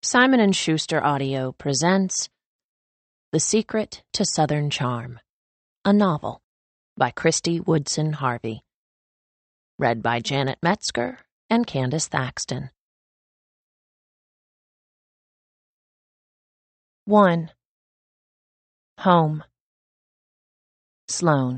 Simon & Schuster Audio presents The Secret to Southern Charm, a novel by Christy Woodson Harvey. Read by Janet Metzger and Candace Thaxton. 1. Home. Sloane.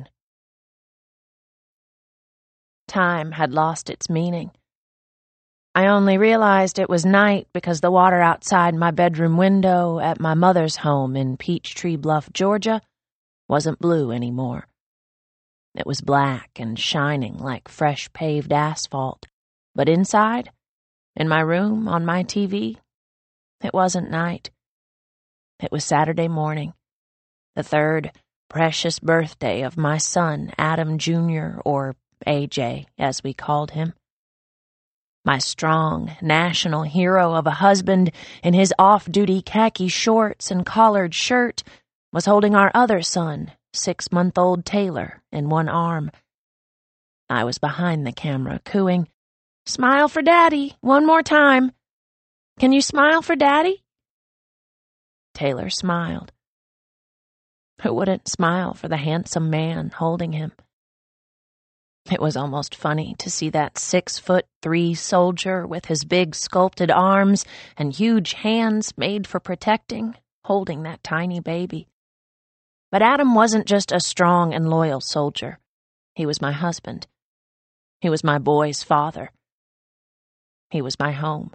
Time had lost its meaning. I only realized it was night because the water outside my bedroom window at my mother's home in Peachtree Bluff, Georgia, wasn't blue anymore. It was black and shining like fresh paved asphalt, but inside, in my room, on my TV, it wasn't night. It was Saturday morning, the third precious birthday of my son, Adam Jr., or AJ, as we called him. My strong, national hero of a husband in his off-duty khaki shorts and collared shirt was holding our other son, 6-month-old Taylor, in one arm. I was behind the camera, cooing, "Smile for Daddy, one more time. Can you smile for Daddy?" Taylor smiled. Who wouldn't smile for the handsome man holding him? It was almost funny to see that 6'3" soldier with his big sculpted arms and huge hands made for protecting, holding that tiny baby. But Adam wasn't just a strong and loyal soldier. He was my husband. He was my boy's father. He was my home.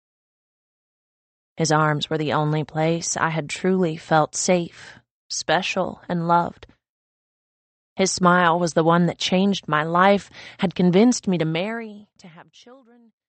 His arms were the only place I had truly felt safe, special, and loved. His smile was the one that changed my life, had convinced me to marry, to have children.